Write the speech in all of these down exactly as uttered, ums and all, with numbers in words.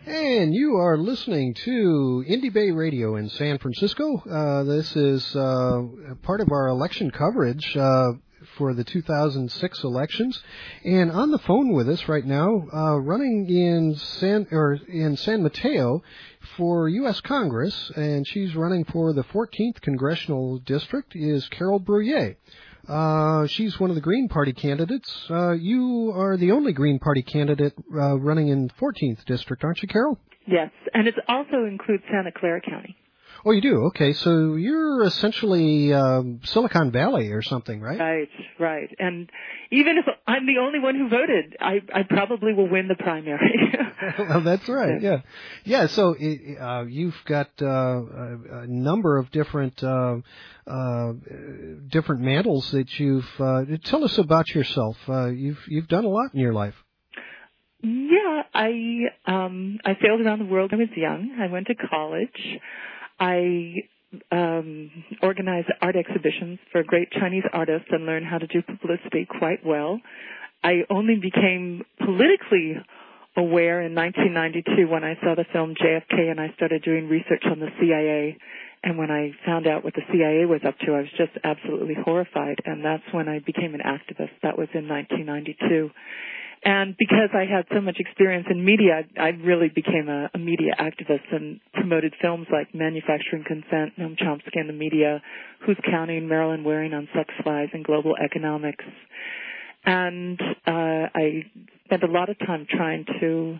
And you are listening to Indie Bay Radio in San Francisco. Uh, this is uh, part of our election coverage uh, for the two thousand six elections. And on the phone with us right now, uh, running in San or in San Mateo for U S Congress, and she's running for the fourteenth Congressional District, is Carol Bruyere. Uh, she's one of the Green Party candidates. Uh, you are the only Green Party candidate uh, running in the fourteenth District, aren't you, Carol? Yes, and it also includes Santa Clara County. Oh, you do? Okay, so you're essentially um, Silicon Valley or something, right? Right, right. And even if I'm the only one who voted, I, I probably will win the primary. Well, that's right, yeah. Yeah, so it, uh, you've got uh, a, a number of different uh, uh, different mantles that you've... Uh, tell us about yourself. Uh, you've you've done a lot in your life. Yeah, I um, I sailed around the world when I was young. I went to college. I um, organized art exhibitions for great Chinese artists and learned how to do publicity quite well. I only became politically aware in nineteen ninety-two when I saw the film J F K and I started doing research on the C I A. And when I found out what the C I A was up to, I was just absolutely horrified. And that's when I became an activist. That was in nineteen ninety-two. And because I had so much experience in media, I really became a, a media activist and promoted films like Manufacturing Consent, Noam Chomsky and the Media, Who's Counting, Marilyn Waring on Sex Lies and Global Economics. And uh, I spent a lot of time trying to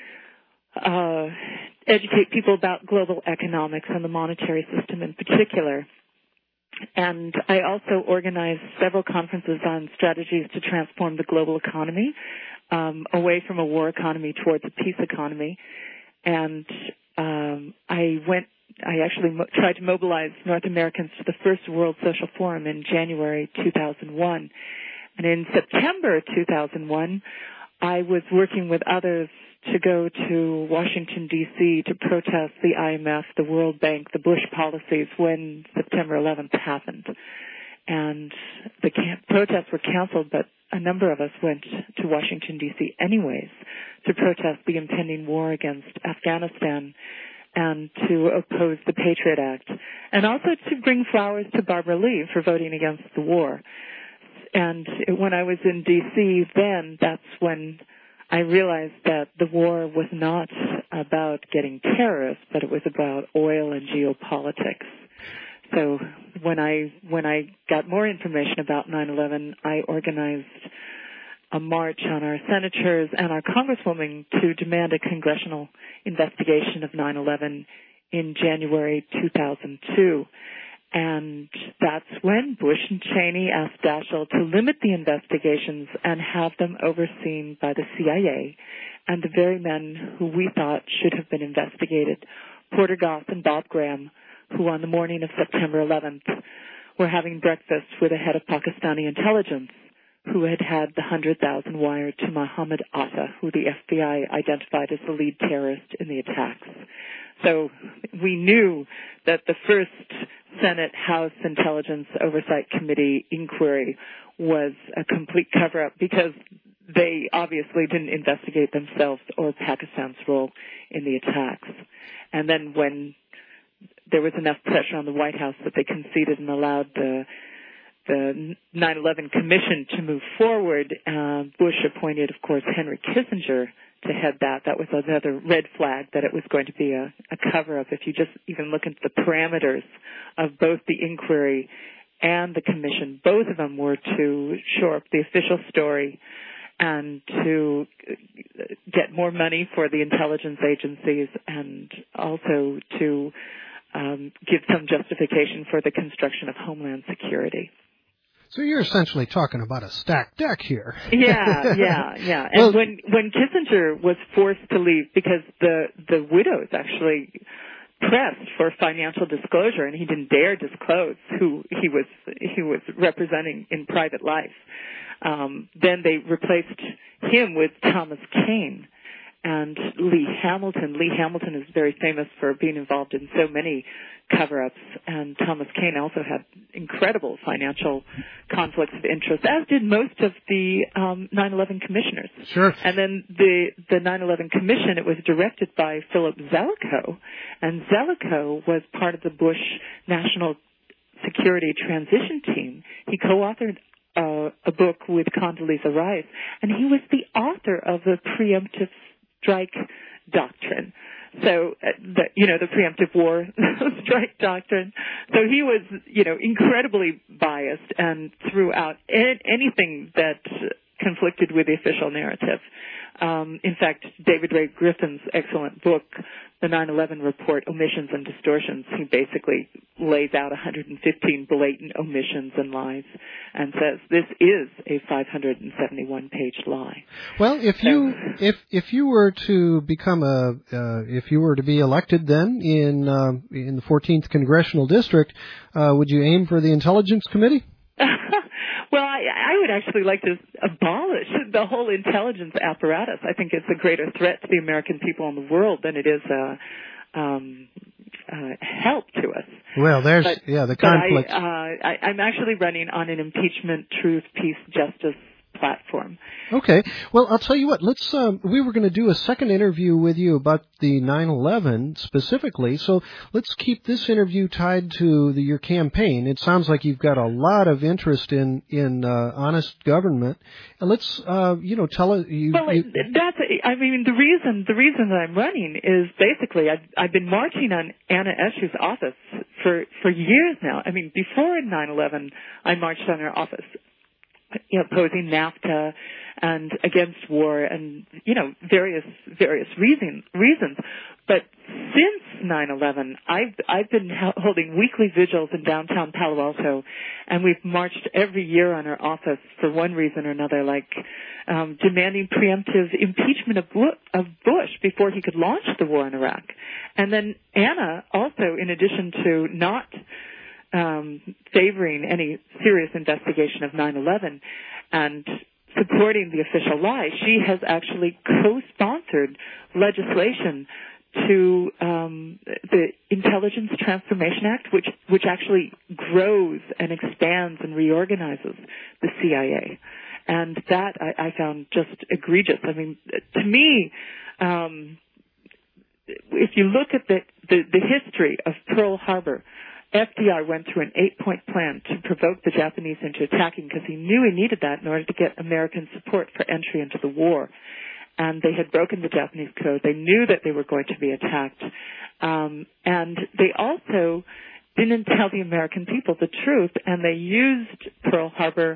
uh, educate people about global economics and the monetary system in particular. And I also organized several conferences on strategies to transform the global economy um, away from a war economy towards a peace economy. And um, I went, I actually mo- tried to mobilize North Americans to the first World Social Forum in January two thousand one. And in September two thousand one, I was working with others to go to Washington, D C to protest the I M F, the World Bank, the Bush policies when September eleventh happened. And the can- protests were canceled, but a number of us went to Washington, D C anyways to protest the impending war against Afghanistan and to oppose the Patriot Act, and also to bring flowers to Barbara Lee for voting against the war. And when I was in D C then, that's when I realized that the war was not about getting terrorists, but it was about oil and geopolitics. So when I when I got more information about nine eleven, I organized a march on our senators and our congresswomen to demand a congressional investigation of nine eleven in January two thousand two. And that's when Bush and Cheney asked Daschle to limit the investigations and have them overseen by the C I A and the very men who we thought should have been investigated, Porter Goss and Bob Graham, who on the morning of September eleventh were having breakfast with a head of Pakistani intelligence who had had the one hundred thousand wired to Mohammed Atta, who the F B I identified as the lead terrorist in the attacks. So we knew that the first Senate House Intelligence Oversight Committee inquiry was a complete cover-up because they obviously didn't investigate themselves or Pakistan's role in the attacks. And then when there was enough pressure on the White House that they conceded and allowed the the nine eleven Commission to move forward, uh, Bush appointed, of course, Henry Kissinger to head that. That was another red flag that it was going to be a, a cover-up. If you just even look into the parameters of both the inquiry and the commission, both of them were to shore up the official story and to get more money for the intelligence agencies and also to um, give some justification for the construction of Homeland Security. So you're essentially talking about a stacked deck here. Yeah, yeah, yeah. And well, when when Kissinger was forced to leave because the the widows actually pressed for financial disclosure, and he didn't dare disclose who he was he was representing in private life, um, then they replaced him with Thomas Kean. and Lee Hamilton. Lee Hamilton is very famous for being involved in so many cover-ups, and Thomas Kean also had incredible financial conflicts of interest, as did most of the um, nine eleven commissioners. Sure. And then the, the nine eleven Commission, it was directed by Philip Zelikow, and Zelikow was part of the Bush National Security Transition Team. He co-authored uh, a book with Condoleezza Rice, and he was the author of the preemptive strike doctrine. So, uh, the, you know, the preemptive war strike doctrine. So he was, you know, incredibly biased and threw out a- anything that conflicted with the official narrative. Um, in fact, David Ray Griffin's excellent book, The nine eleven Report, Omissions and Distortions, he basically lays out one hundred fifteen blatant omissions and lies and says this is a five hundred seventy-one page lie. Well, if so, you if if you were to become a uh, if you were to be elected then in uh, in the fourteenth congressional district, uh, would you aim for the Intelligence Committee? Well, I, I would actually like to abolish the whole intelligence apparatus. I think it's a greater threat to the American people and the world than it is a um, uh, help to us. Well, there's but, yeah the conflict. But I, uh, I, I'm actually running on an impeachment, truth, peace, justice platform. Okay. Well, I'll tell you what. Let's. Uh, we were going to do a second interview with you about the nine eleven specifically. So let's keep this interview tied to the, your campaign. It sounds like you've got a lot of interest in in uh, honest government. And let's, uh, you know, tell us. You, well, you, that's. I mean, the reason the reason that I'm running is basically I've I've been marching on Anna Eshoo's office for for years now. I mean, before nine eleven, I marched on her office, you know, opposing NAFTA and against war and, you know, various, various reason, reasons. But since nine eleven, I've, I've been holding weekly vigils in downtown Palo Alto, and we've marched every year on her office for one reason or another, like, um, demanding preemptive impeachment of, of Bush before he could launch the war in Iraq. And then Anna also, in addition to not Um, favoring any serious investigation of nine eleven and supporting the official lie, she has actually co-sponsored legislation to um, the Intelligence Transformation Act, which which actually grows and expands and reorganizes the C I A. And that I, I found just egregious. I mean, to me, um, if you look at the, the, the history of Pearl Harbor, F D R went through an eight-point plan to provoke the Japanese into attacking because he knew he needed that in order to get American support for entry into the war. And they had broken the Japanese code. They knew that they were going to be attacked. Um, and they also didn't tell the American people the truth, and they used Pearl Harbor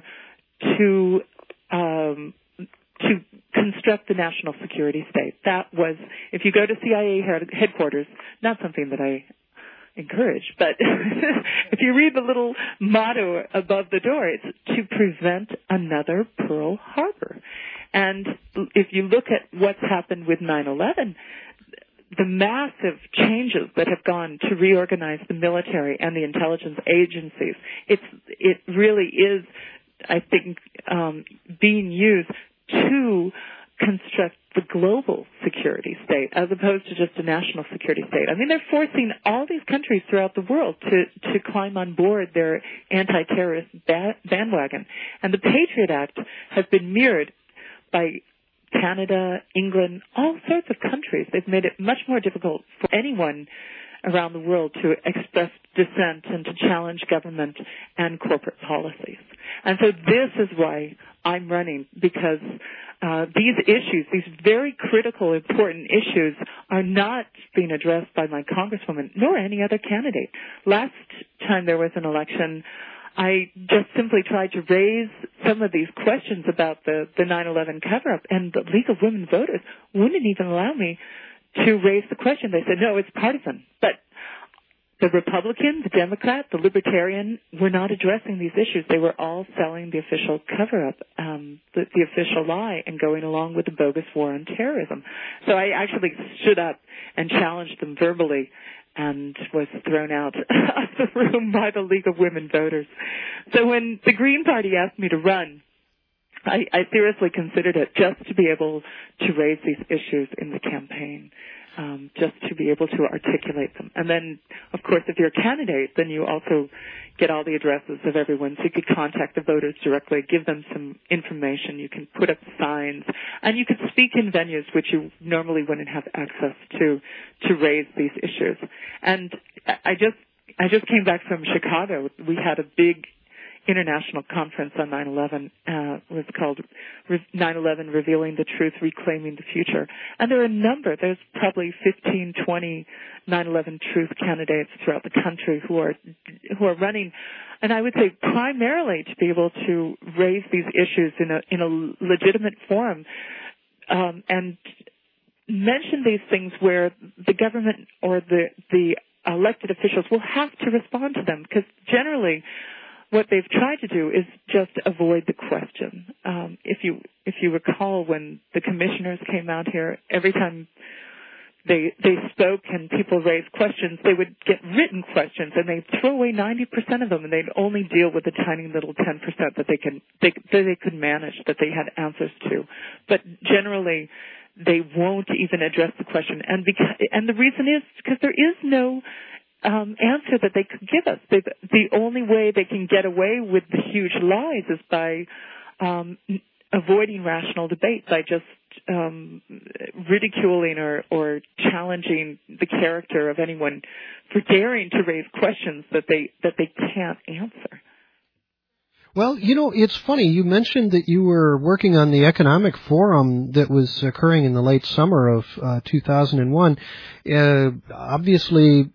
to um, to construct the national security state. That was, if you go to C I A headquarters, not something that I encourage, but if you read the little motto above the door, it's to prevent another Pearl Harbor. And if you look at what's happened with nine eleven, the massive changes that have gone to reorganize the military and the intelligence agencies, it's, it really is, I think, um, being used to construct the global security state as opposed to just a national security state. I mean, they're forcing all these countries throughout the world to, to climb on board their anti-terrorist ba- bandwagon. And the Patriot Act has been mirrored by Canada, England, all sorts of countries. They've made it much more difficult for anyone around the world to express dissent and to challenge government and corporate policies. And so this is why I'm running, because uh, these issues, these very critical, important issues, are not being addressed by my congresswoman nor any other candidate. Last time there was an election, I just simply tried to raise some of these questions about the, the nine eleven cover-up, and the League of Women Voters wouldn't even allow me to raise the question. They said, no, it's partisan. But the Republican, the Democrat, the Libertarian were not addressing these issues. They were all selling the official cover-up, um, the, the official lie, and going along with the bogus war on terrorism. So I actually stood up and challenged them verbally and was thrown out of the room by the League of Women Voters. So when the Green Party asked me to run, I, I seriously considered it just to be able to raise these issues in the campaign, um, just to be able to articulate them. And then, of course, if you're a candidate, then you also get all the addresses of everyone, so you could contact the voters directly, give them some information, you can put up signs, and you could speak in venues which you normally wouldn't have access to to raise these issues. And I just I just came back from Chicago. We had a big international conference on nine eleven. Uh, it was called nine eleven Revealing the Truth, Reclaiming the Future. And there are a number, there's probably fifteen, twenty nine eleven truth candidates throughout the country who are who are running, and I would say primarily to be able to raise these issues in a in a legitimate forum, um, and mention these things where the government or the the elected officials will have to respond to them, because generally what they've tried to do is just avoid the question. Um, if you if you recall, when the commissioners came out here, every time they they spoke and people raised questions, they would get written questions, and they'd throw away ninety percent of them, and they'd only deal with the tiny little ten percent that they can they, that they could manage, that they had answers to. But generally, they won't even address the question, and because and the reason is because there is no Um, answer that they could give us. They've, the only way they can get away with the huge lies is by um, avoiding rational debate, by just um, ridiculing or, or challenging the character of anyone for daring to raise questions that they that they can't answer. Well, you know, it's funny. You mentioned that you were working on the economic forum that was occurring in the late summer of uh, two thousand one. Uh, obviously,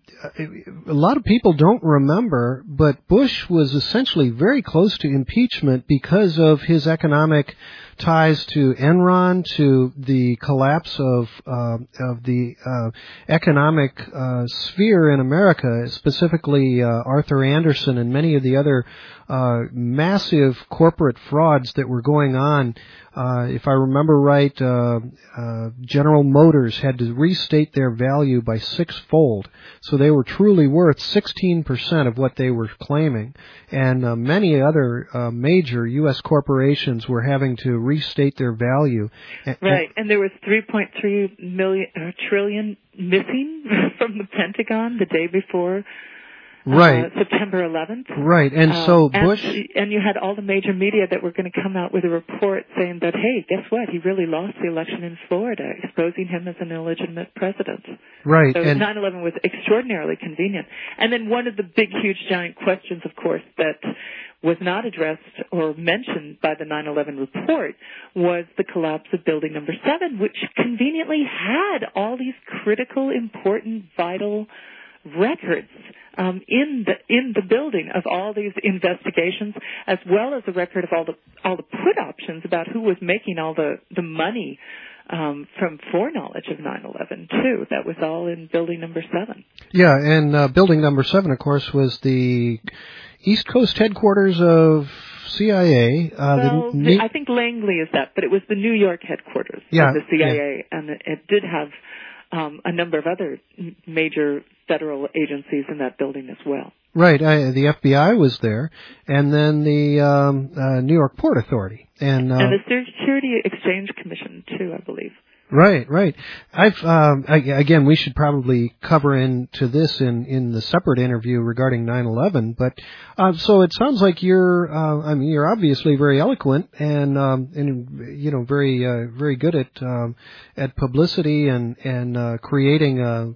a lot of people don't remember, but Bush was essentially very close to impeachment because of his economic ties to Enron, to the collapse of uh, of the uh, economic uh, sphere in America, specifically uh, Arthur Andersen and many of the other uh, massive corporate frauds that were going on. Uh, if I remember right, uh, uh, General Motors had to restate their value by sixfold. So they were truly worth sixteen percent of what they were claiming. And uh, many other uh, major U S corporations were having to restate their value. Right. And there was three point three million, uh, trillion missing from the Pentagon the day before. Right. Uh, September eleventh. Right. And uh, so and, Bush... And you had all the major media that were going to come out with a report saying that, hey, guess what? He really lost the election in Florida, exposing him as an illegitimate president. Right. So and nine eleven was extraordinarily convenient. And then one of the big, huge, giant questions, of course, that was not addressed or mentioned by the nine eleven report was the collapse of Building Number seven, which conveniently had all these critical, important, vital records um, in the in the building of all these investigations, as well as a record of all the all the put options about who was making all the the money um, from foreknowledge of nine eleven too. That was all in Building Number seven. Yeah, and uh, Building Number seven, of course, was the East Coast headquarters of C I A. Uh, well, the ne- I think Langley is that, but it was the New York headquarters yeah, of the C I A, yeah. and it, it did have um, a number of other major federal agencies in that building as well. Right. I, the F B I was there, and then the um, uh, New York Port Authority. And, uh, and the Security Exchange Commission, too, I believe. Right, right. I've um, I, again, we should probably cover into this in, in the separate interview regarding nine eleven. But uh, so it sounds like you're, uh, I mean, you're obviously very eloquent and um, and you know very uh, very good at um, at publicity and and uh, creating a,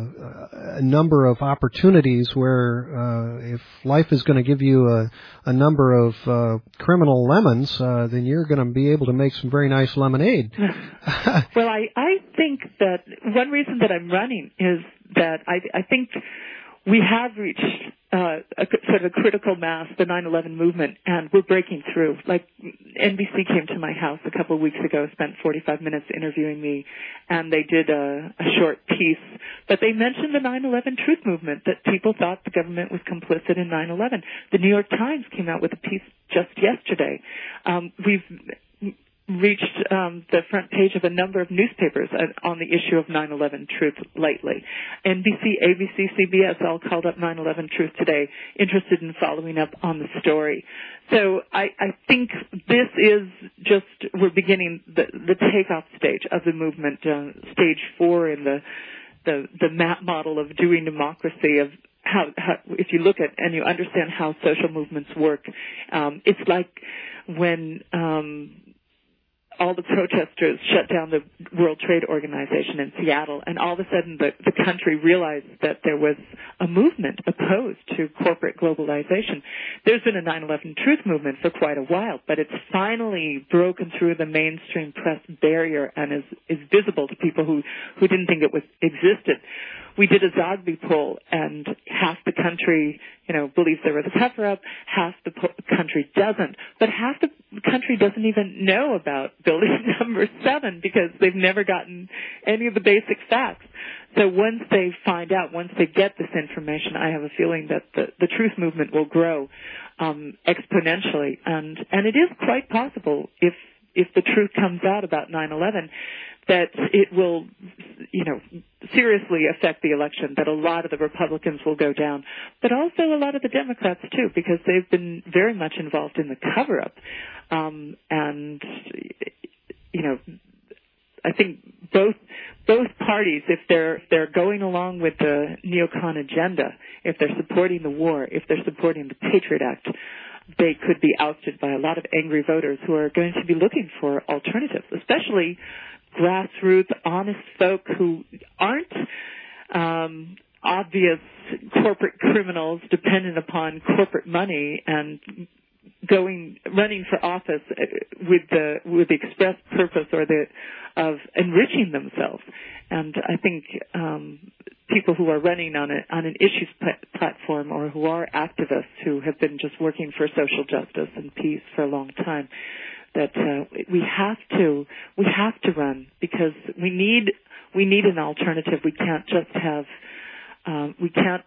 a, a number of opportunities where uh, if life is going to give you a, a number of uh, criminal lemons, uh, then you're going to be able to make some very nice lemonade. Well, I, I think that one reason that I'm running is that I, I think we have reached uh, a sort of a critical mass, the nine eleven movement, and we're breaking through. Like N B C came to my house a couple of weeks ago, spent forty-five minutes interviewing me, and they did a, a short piece. But they mentioned the nine eleven truth movement, that people thought the government was complicit in nine eleven. The New York Times came out with a piece just yesterday. Um, we've reached um, the front page of a number of newspapers on the issue of nine eleven Truth lately. N B C, A B C, C B S all called up nine eleven Truth today, interested in following up on the story. So I, I think this is just, we're beginning the, the takeoff stage of the movement, uh, stage four in the, the, the map model of doing democracy, of how, how, if you look at and you understand how social movements work, um, it's like when, um, all the protesters shut down the World Trade Organization in Seattle, and all of a sudden the, the country realized that there was a movement opposed to corporate globalization. There's been a nine eleven Truth movement for quite a while, but it's finally broken through the mainstream press barrier and is, is visible to people who, who didn't think it was existed. We did a Zogby poll, and half the country, you know, believes there was a cover-up, half the po- country doesn't. But half the country doesn't even know about building number seven because they've never gotten any of the basic facts. So once they find out, once they get this information, I have a feeling that the, the truth movement will grow um, exponentially. And, and it is quite possible, if if the truth comes out about nine eleven, that it will, you know, seriously affect the election, that a lot of the Republicans will go down, but also a lot of the Democrats too, because they've been very much involved in the cover-up. Um, and, you know, I think both both parties, if they're if they're going along with the neocon agenda, if they're supporting the war, if they're supporting the Patriot Act, they could be ousted by a lot of angry voters who are going to be looking for alternatives, especially grassroots, honest folk who aren't um, obvious corporate criminals dependent upon corporate money and going running for office with the with the express purpose or the of enriching themselves. And I think um, people who are running on a on an issues p- platform, or who are activists who have been just working for social justice and peace for a long time, that uh, we have to we have to run, because we need we need an alternative. We can't just have um, we can't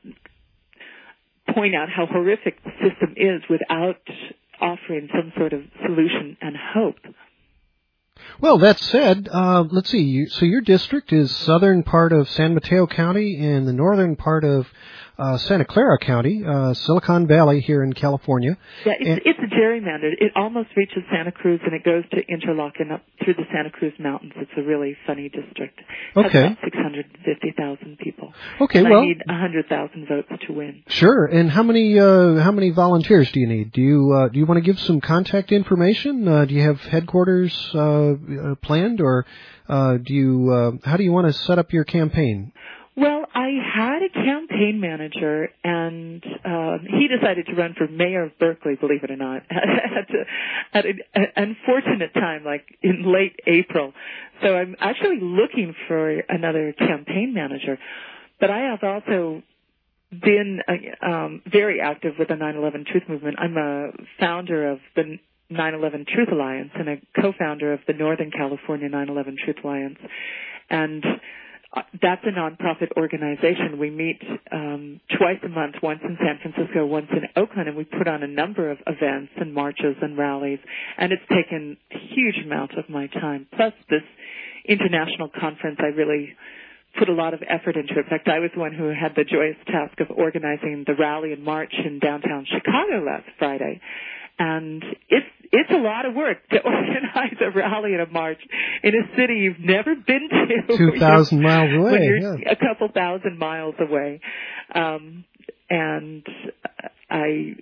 point out how horrific the system is without offering some sort of solution and hope. Well, that said, uh, let's see. You, so your district is southern part of San Mateo County and the northern part of uh, Santa Clara County, uh, Silicon Valley here in California. Yeah, it's, and, it's a gerrymandered. It almost reaches Santa Cruz, and it goes to Interlochen up through the Santa Cruz Mountains. It's a really funny district. It has okay. about six hundred fifty thousand people. Okay, and well, I need one hundred thousand votes to win. Sure. And how many uh, how many volunteers do you need? Do you uh, do you want to give some contact information? Uh, do you have headquarters uh, planned, or uh, do you uh, how do you want to set up your campaign? Well, I had a campaign manager, and um, he decided to run for mayor of Berkeley, believe it or not, at, a, at an unfortunate time, like in late April. So I'm actually looking for another campaign manager. But I have also been uh, um, very active with the nine eleven Truth Movement. I'm a founder of the nine eleven Truth Alliance and a co-founder of the Northern California nine eleven Truth Alliance. And that's a nonprofit organization. We meet um, twice a month, once in San Francisco, once in Oakland, and we put on a number of events and marches and rallies. And it's taken a huge amount of my time. Plus this international conference, I really put a lot of effort into it. In fact, I was the one who had the joyous task of organizing the rally and march in downtown Chicago last Friday. And it's it's a lot of work to organize a rally and a march in a city you've never been to. Two thousand miles away. When you're yeah. a couple thousand miles away. Um, and I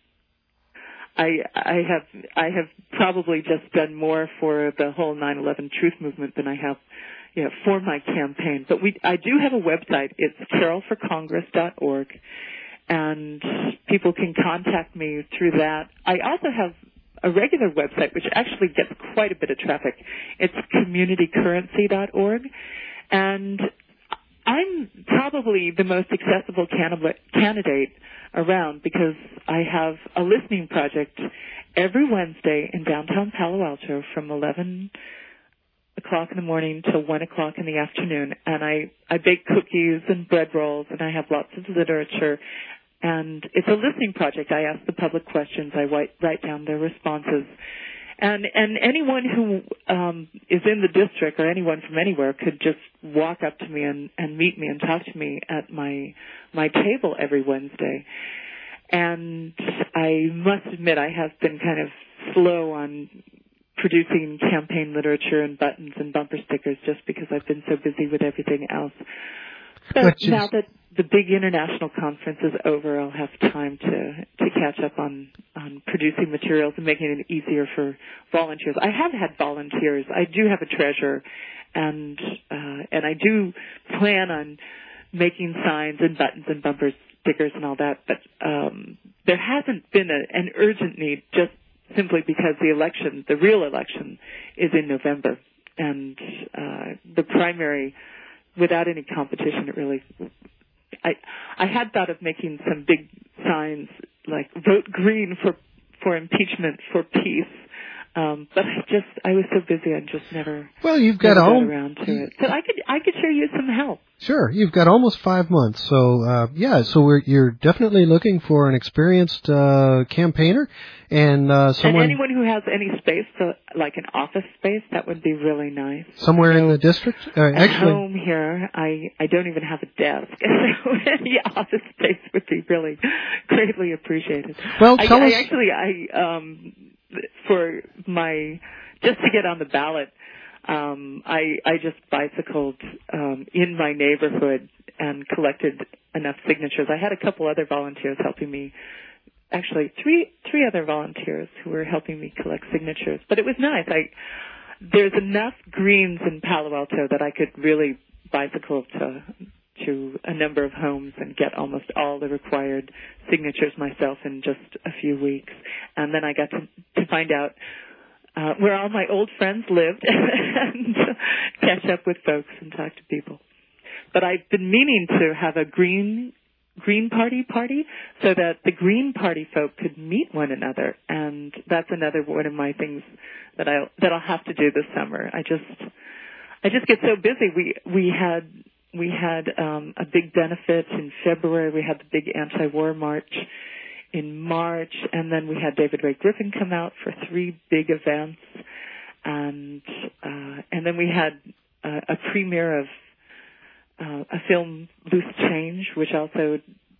I I have I have probably just done more for the whole nine eleven Truth Movement than I have, you know, for my campaign. But we I do have a website. It's carol for congress dot org. And people can contact me through that. I also have a regular website, which actually gets quite a bit of traffic. It's community currency dot org. And I'm probably the most accessible candidate around, because I have a listening project every Wednesday in downtown Palo Alto from eleven o'clock in the morning till one o'clock in the afternoon. And I, I bake cookies and bread rolls, and I have lots of literature. And it's a listening project. I ask the public questions. I write, write down their responses. And and anyone who um, is in the district or anyone from anywhere could just walk up to me and, and meet me and talk to me at my my table every Wednesday. And I must admit I have been kind of slow on producing campaign literature and buttons and bumper stickers just because I've been so busy with everything else. But now that the big international conference is over, I'll have time to, to catch up on, on producing materials and making it easier for volunteers. I have had volunteers. I do have a treasurer, and uh, and I do plan on making signs and buttons and bumper stickers and all that, but um, there hasn't been a, an urgent need just simply because the election, the real election, is in November. And uh, the primary, without any competition, it really... I I had thought of making some big signs like vote green for for impeachment, for peace, um, but I just I was so busy I just never well you've got, never all, got around to it. So I could I could sure use some help. Sure, you've got almost five months, so uh, yeah, so we're you're definitely looking for an experienced uh, campaigner and uh, someone and anyone who has any space, so like an office space, that would be really nice. Somewhere so in the district, uh, at actually, home here, I I don't even have a desk, so any office space would be really greatly appreciated. Well, tell I, us. I actually I um for my just to get on the ballot. Um, I, I just bicycled um, in my neighborhood and collected enough signatures. I had a couple other volunteers helping me, actually three three other volunteers who were helping me collect signatures. But it was nice. I there's enough greens in Palo Alto that I could really bicycle to to a number of homes and get almost all the required signatures myself in just a few weeks. And then I got to, to find out Uh, where all my old friends lived and catch up with folks and talk to people. But I've been meaning to have a green green party party so that the Green Party folk could meet one another, and that's another one of my things that I that I'll have to do this summer. I just I just get so busy. We we had we had um, a big benefit in February. We had the big anti-war march in March, and then we had David Ray Griffin come out for three big events, and uh, and then we had uh, a premiere of uh, a film, Loose Change, which also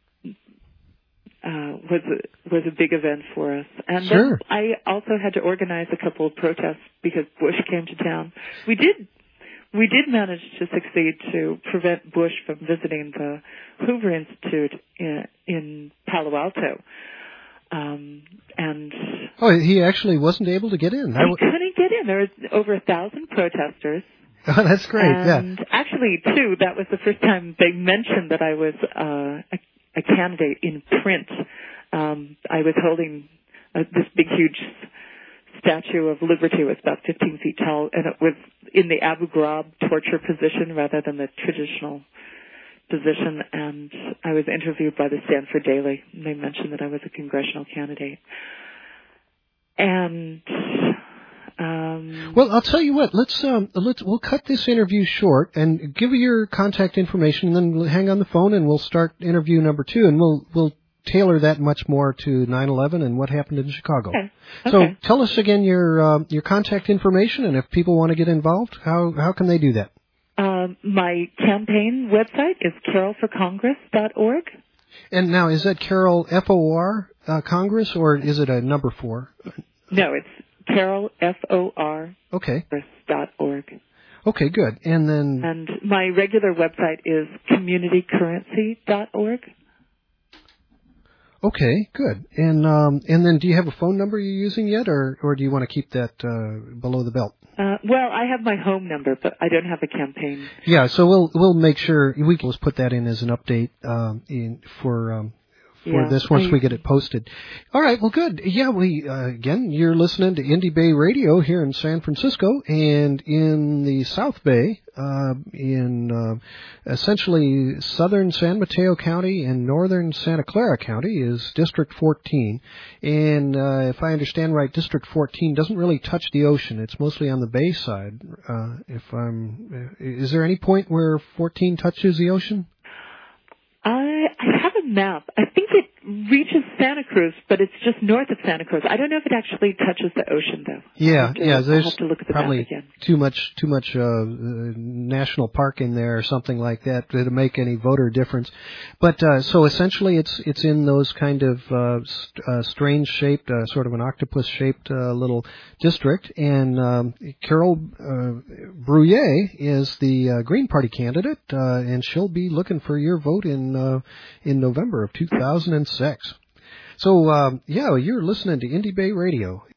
uh, was a, was a big event for us. And sure. then I also had to organize a couple of protests because Bush came to town. We did. We did manage to succeed to prevent Bush from visiting the Hoover Institute in, in Palo Alto. Um, and oh, he actually wasn't able to get in. He w- couldn't get in. There was over a thousand protesters. Oh, that's great, and yeah. actually, too, that was the first time they mentioned that I was uh, a, a candidate in print. Um, I was holding uh, this big, huge Statue of Liberty. It was about fifteen feet tall, and it was in the Abu Ghraib torture position rather than the traditional position. And I was interviewed by the Stanford Daily, and they mentioned that I was a congressional candidate. And um, well, I'll tell you what. Let's um, let's we'll cut this interview short and give your contact information, and then we'll hang on the phone, and we'll start interview number two, and we'll we'll. tailor that much more to nine eleven and what happened in Chicago. Okay. So okay. tell us again your uh, your contact information, and if people want to get involved, how how can they do that? Um, my campaign website is carol for congress dot org. And now, is that Carol F O R uh, Congress, or is it a number four? No, it's Carol F O R Okay. dot org. Okay, good. And then and my regular website is community currency dot org. Okay, good. And um, and then, do you have a phone number you're using yet, or or do you want to keep that uh, below the belt? Uh, well, I have my home number, but I don't have a campaign. Yeah, so we'll we'll make sure we can put that in as an update um, in for um, for yeah, this once I, we get it posted. All right, well, good. Yeah, we uh, again, you're listening to Indie Bay Radio here in San Francisco, and in the South Bay, uh, in uh, essentially southern San Mateo County and northern Santa Clara County is District fourteen. And uh, if I understand right, District fourteen doesn't really touch the ocean. It's mostly on the bay side. Uh, if I'm, is there any point where fourteen touches the ocean? I I have a map. I think it reaches Santa Cruz, but it's just north of Santa Cruz. I don't know if it actually touches the ocean, though. Yeah, to, yeah. There's I'll have to look at the probably map again. too much, too much uh, national park in there or something like that to make any voter difference. But uh, so essentially, it's it's in those kind of uh, st- uh, strange-shaped, uh, sort of an octopus-shaped uh, little district. And um, Carol uh, Brouillet is the uh, Green Party candidate, uh, and she'll be looking for your vote in uh, in November of two thousand six. So, um, yeah, you're listening to Indie Bay Radio.